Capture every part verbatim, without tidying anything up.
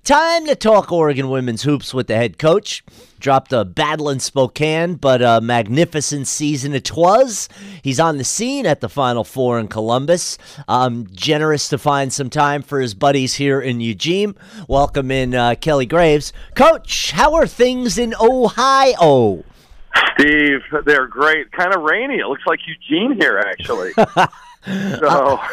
Time to talk Oregon women's hoops with the head coach. Dropped a battle in Spokane, but a magnificent season it was. He's on the scene at the Final Four in Columbus. Um, generous to find some time for his buddies here in Eugene. Welcome in uh, Kelly Graves. Coach, how are things in Ohio? Steve, they're great. Kind of rainy. It looks like Eugene here, actually. so, uh,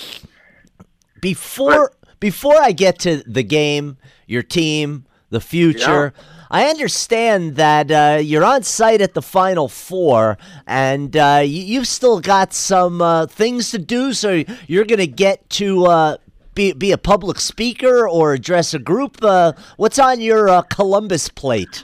before but, before I get to the game, your team, the future. Yeah. I understand that uh, you're on site at the Final Four, and uh, you, you've still got some uh, things to do, so you're going to get to uh, be, be a public speaker or address a group. Uh, what's on your uh, Columbus plate?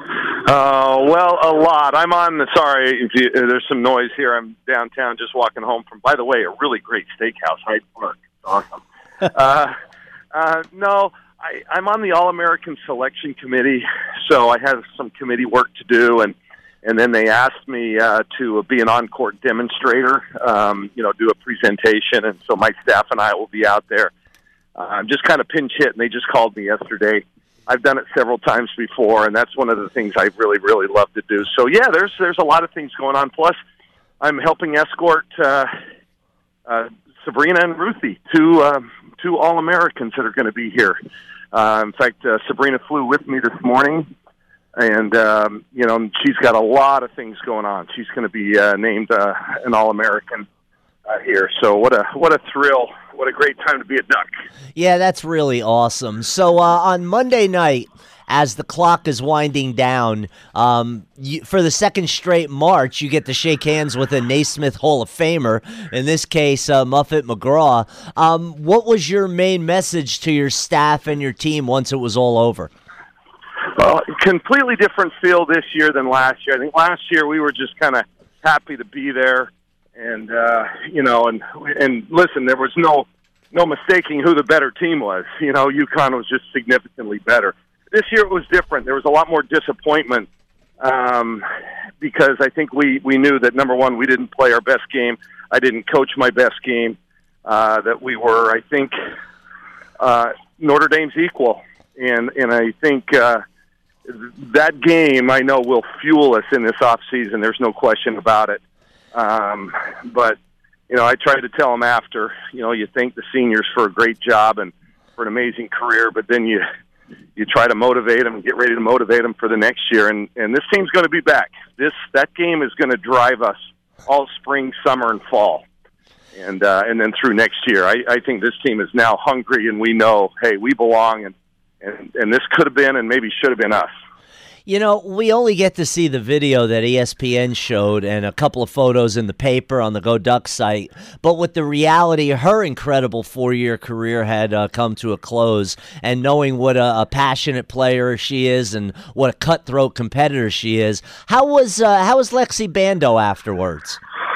Uh, well, a lot. I'm on the, sorry, if you, there's some noise here. I'm downtown just walking home from, by the way, a really great steakhouse, Hyde Park. It's awesome. uh, uh, no. I, I'm on the All-American Selection Committee, so I have some committee work to do, and, and then they asked me uh, to be an on-court demonstrator, um, you know, do a presentation, and so my staff and I will be out there. Uh, I'm just kind of pinch hit, and they just called me yesterday. I've done it several times before, and that's one of the things I really, really love to do. So, yeah, there's there's a lot of things going on. Plus, I'm helping escort uh, uh, Sabrina and Ruthie, two, uh, two All-Americans that are going to be here. Uh, in fact, uh, Sabrina flew with me this morning, and, um, you know, she's got a lot of things going on. She's going to be uh, named uh, an All-American uh, here. So what a what a thrill. What a great time to be a Duck. Yeah, that's really awesome. So uh, on Monday night, as the clock is winding down, um, you, for the second straight March, you get to shake hands with a Naismith Hall of Famer, in this case, uh, Muffet McGraw. Um, what was your main message to your staff and your team once it was all over? Well, completely different feel this year than last year. I think last year we were just kind of happy to be there. And, uh, you know, and and listen, there was no no mistaking who the better team was. You know, UConn was just significantly better. This year it was different. There was a lot more disappointment um, because I think we, we knew that, number one, we didn't play our best game. I didn't coach my best game. Uh, that we were, I think, uh, Notre Dame's equal. And, and I think uh, that game, I know, will fuel us in this offseason. There's no question about it. Um, but, you know, I tried to tell them after, you know, you thank the seniors for a great job and for an amazing career, but then you you try to motivate them and get ready to motivate them for the next year. And, and this team's going to be back. This That game is going to drive us all spring, summer, and fall. And uh, and then through next year. I, I think this team is now hungry, and we know, hey, we belong, and, and, and this could have been and maybe should have been us. You know, we only get to see the video that E S P N showed and a couple of photos in the paper on the Go Ducks site. But with the reality, her incredible four-year career had uh, come to a close. And knowing what a, a passionate player she is and what a cutthroat competitor she is, how was uh, how was Lexi Bando afterwards?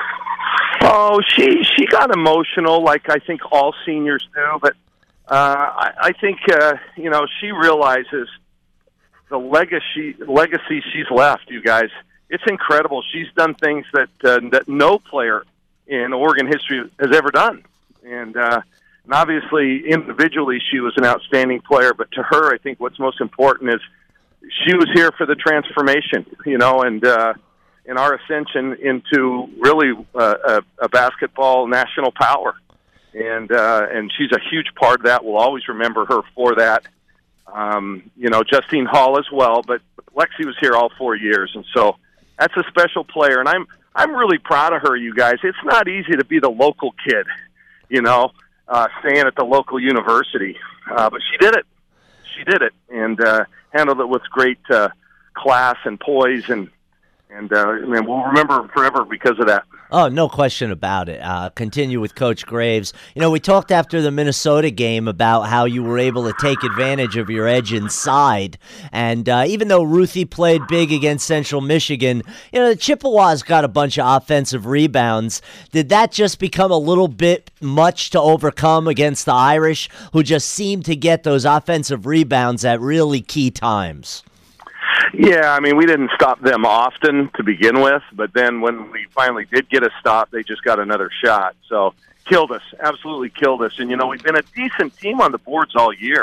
Oh, she she got emotional, like I think all seniors do. But uh, I, I think uh, you know she realizes the legacy legacy she's left, you guys. It's incredible. She's done things that uh, that no player in Oregon history has ever done. And, uh, and obviously, individually, she was an outstanding player. But to her, I think what's most important is she was here for the transformation, you know, and uh, in our ascension into really uh, a, a basketball national power. And uh, and she's a huge part of that. We'll always remember her for that. Um, you know, Justine Hall as well, but Lexi was here all four years, and so that's a special player, and I'm I'm really proud of her, you guys. It's not easy to be the local kid, you know, uh, staying at the local university, uh, but she did it. She did it, and uh, handled it with great uh, class and poise, and and, uh, and we'll remember her forever because of that. Oh, no question about it. Uh, continue with Coach Graves. You know, we talked after the Minnesota game about how you were able to take advantage of your edge inside. And uh, even though Ruthie played big against Central Michigan, you know, the Chippewas got a bunch of offensive rebounds. Did that just become a little bit much to overcome against the Irish, who just seemed to get those offensive rebounds at really key times? Yeah, I mean, we didn't stop them often to begin with, but then when we finally did get a stop, they just got another shot. So killed us, absolutely killed us. And, you know, we've been a decent team on the boards all year.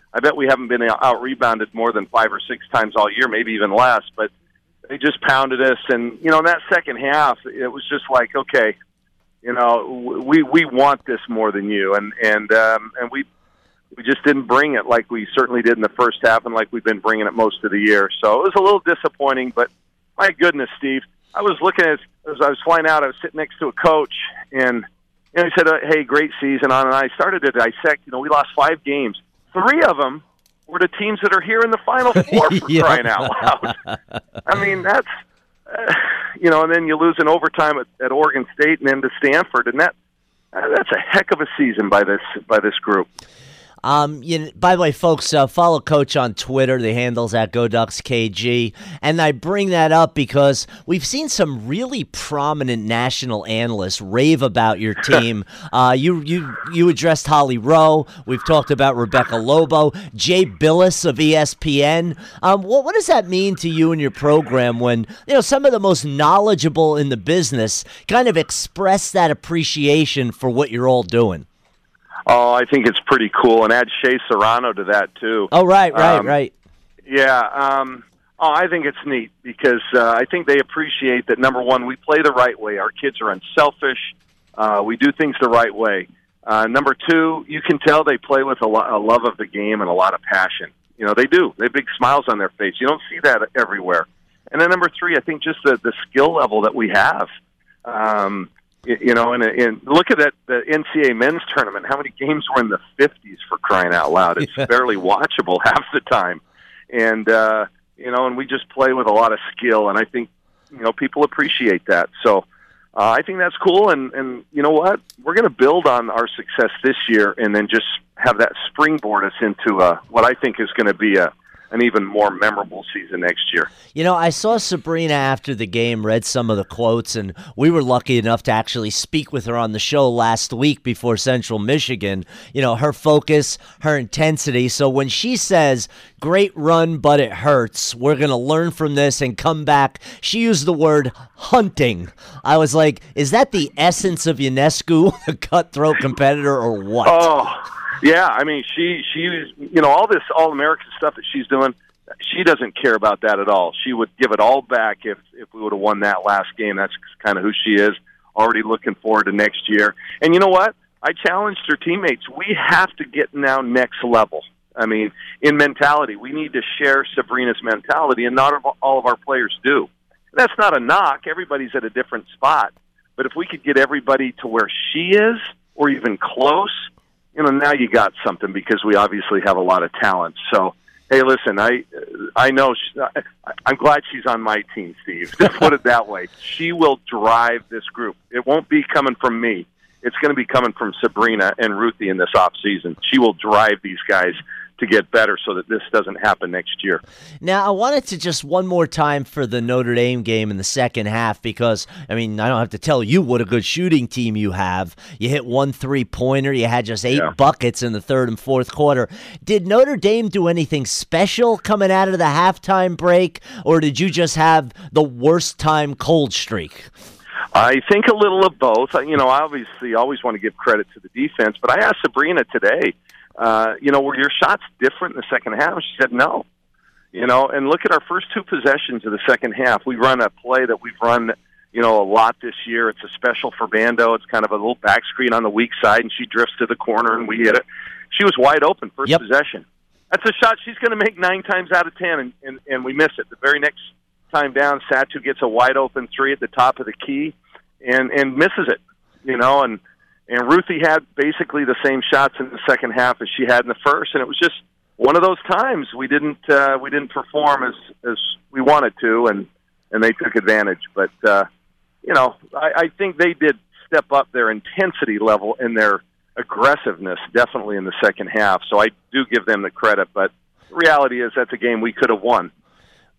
I bet we haven't been out rebounded more than five or six times all year, maybe even less. But they just pounded us, and you know, in that second half, it was just like, okay, you know, we we want this more than you, and and um, and we we just didn't bring it like we certainly did in the first half, and like we've been bringing it most of the year. So it was a little disappointing, but my goodness, Steve, I was looking at as I was flying out, I was sitting next to a coach, and you know, he said, uh, "Hey, great season on," and I started to dissect. You know, we lost five games. Three of them were the teams that are here in the Final Four, for yeah. crying out loud. I mean, that's, uh, you know, and then you lose in overtime at, at Oregon State and then to Stanford, and that uh, that's a heck of a season by this by this group. Um, you know, by the way, folks, uh, follow Coach on Twitter. The handle's at GoDucksKG. And I bring that up because we've seen some really prominent national analysts rave about your team. uh, you you you addressed Holly Rowe. We've talked about Rebecca Lobo, Jay Billis of E S P N. Um, what what does that mean to you and your program when you know some of the most knowledgeable in the business kind of express that appreciation for what you're all doing? Oh, I think it's pretty cool, and add Shea Serrano to that too. Oh, right, right, um, right. Yeah. Um, oh, I think it's neat because uh, I think they appreciate that. Number one, we play the right way. Our kids are unselfish. Uh, we do things the right way. Uh, number two, you can tell they play with a, lo- a love of the game and a lot of passion. You know, they do. They have big smiles on their face. You don't see that everywhere. And then number three, I think just the, the skill level that we have. Um, You know, and, and look at that the N C A A men's tournament. How many games were in the fifties, for crying out loud? It's yeah. barely watchable half the time. And, uh, you know, and we just play with a lot of skill, and I think, you know, people appreciate that. So uh, I think that's cool, and, and you know what? We're going to build on our success this year and then just have that springboard us into uh, what I think is going to be a an even more memorable season next year. You know, I saw Sabrina after the game, read some of the quotes, and we were lucky enough to actually speak with her on the show last week before Central Michigan. You know, her focus, her intensity. So when she says, great run, but it hurts, we're going to learn from this and come back, she used the word hunting. I was like, is that the essence of Ionescu, a cutthroat competitor, or what? Oh, yeah, I mean, she, she, you know, all this All-American stuff that she's doing, she doesn't care about that at all. She would give it all back if, if we would have won that last game. That's kind of who she is, already looking forward to next year. And you know what? I challenged her teammates. We have to get now next level. I mean, in mentality, we need to share Sabrina's mentality, and not all of our players do. That's not a knock. Everybody's at a different spot. But if we could get everybody to where she is, or even close, you know, now you got something, because we obviously have a lot of talent. So, hey, listen, I I know she, I, I'm glad she's on my team, Steve. Just put it that way. She will drive this group. It won't be coming from me. It's going to be coming from Sabrina and Ruthie in this off season. She will drive these guys to get better so that this doesn't happen next year. Now, I wanted to just one more time for the Notre Dame game in the second half, because, I mean, I don't have to tell you what a good shooting team you have. You hit one three-pointer. You had just eight yeah. buckets in the third and fourth quarter. Did Notre Dame do anything special coming out of the halftime break, or did you just have the worst time cold streak? I think a little of both. You know, obviously, I always want to give credit to the defense, but I asked Sabrina today, Uh, you know, were your shots different in the second half? She said no. You know, and look at our first two possessions of the second half. We run a play that we've run, you know, a lot this year. It's a special for Bando. It's kind of a little back screen on the weak side, and she drifts to the corner, and we hit it. She was wide open first yep. possession. That's a shot she's going to make nine times out of ten, and, and, and we miss it. The very next time down, Satu gets a wide open three at the top of the key and, and misses it, you know, and And Ruthie had basically the same shots in the second half as she had in the first, and it was just one of those times we didn't uh, we didn't perform as as we wanted to, and, and they took advantage. But uh, you know, I, I think they did step up their intensity level and their aggressiveness definitely in the second half. So I do give them the credit. But the reality is that's a game we could have won.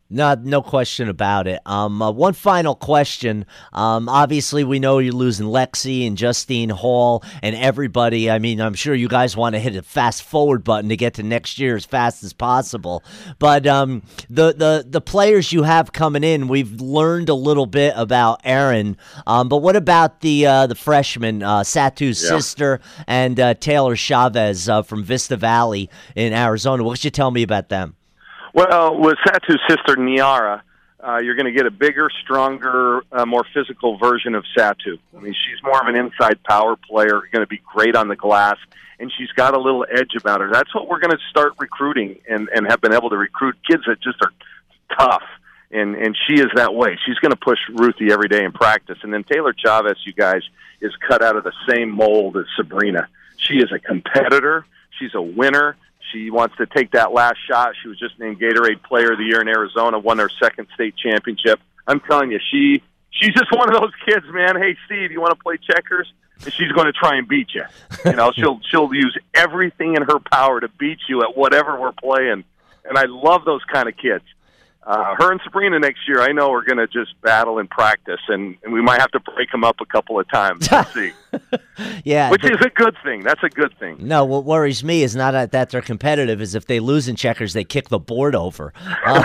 No, no question about it. Um, uh, one final question. Um, obviously, we know you're losing Lexi and Justine Hall and everybody. I mean, I'm sure you guys want to hit a fast forward button to get to next year as fast as possible. But um, the, the the players you have coming in, we've learned a little bit about Aaron. Um, but what about the uh, the freshmen, uh, Satu's Yeah. sister and uh, Taylor Chavez uh, from Vista Valley in Arizona? What could you tell me about them? Well, with Satu's sister, Niara, uh, you're going to get a bigger, stronger, uh, more physical version of Satu. I mean, she's more of an inside power player, going to be great on the glass, and she's got a little edge about her. That's what we're going to start recruiting and, and have been able to recruit kids that just are tough, and, and she is that way. She's going to push Ruthie every day in practice. And then Taylor Chavez, you guys, is cut out of the same mold as Sabrina. She is a competitor. She's a winner. She wants to take that last shot. She was just named Gatorade Player of the Year in Arizona, won their second state championship. I'm telling you, she she's just one of those kids, man. Hey, Steve, you want to play checkers? And she's going to try and beat you. You know, she'll she'll use everything in her power to beat you at whatever we're playing. And I love those kind of kids. Uh, her and Sabrina next year, I know, are going to just battle in practice, and, and we might have to break them up a couple of times. We'll see. Yeah, Which the- is a good thing. That's a good thing. No, what worries me is not that they're competitive, is if they lose in checkers, they kick the board over. Uh,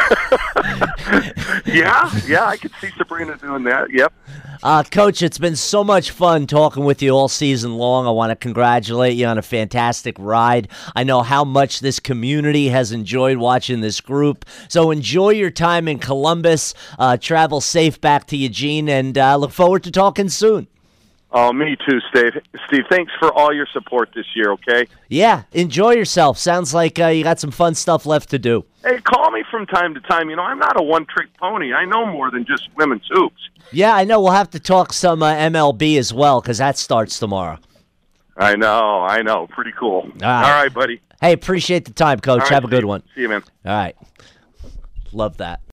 Yeah, yeah, I could see Sabrina doing that. Yep. uh, Coach, it's been so much fun talking with you all season long. I want to congratulate you on a fantastic ride. I know how much this community has enjoyed watching this group. So enjoy your time in Columbus. Uh, travel safe back to Eugene, and uh, look forward to talking soon. Oh, me too, Steve. Steve, thanks for all your support this year, okay? Yeah, enjoy yourself. Sounds like uh, you got some fun stuff left to do. Hey, call me from time to time. You know, I'm not a one-trick pony. I know more than just women's hoops. Yeah, I know. We'll have to talk some uh, M L B as well, because that starts tomorrow. I know, I know. Pretty cool. All right. All right, buddy. Hey, appreciate the time, Coach. All right, Have a good Steve. one. See you, man. All right. Love that.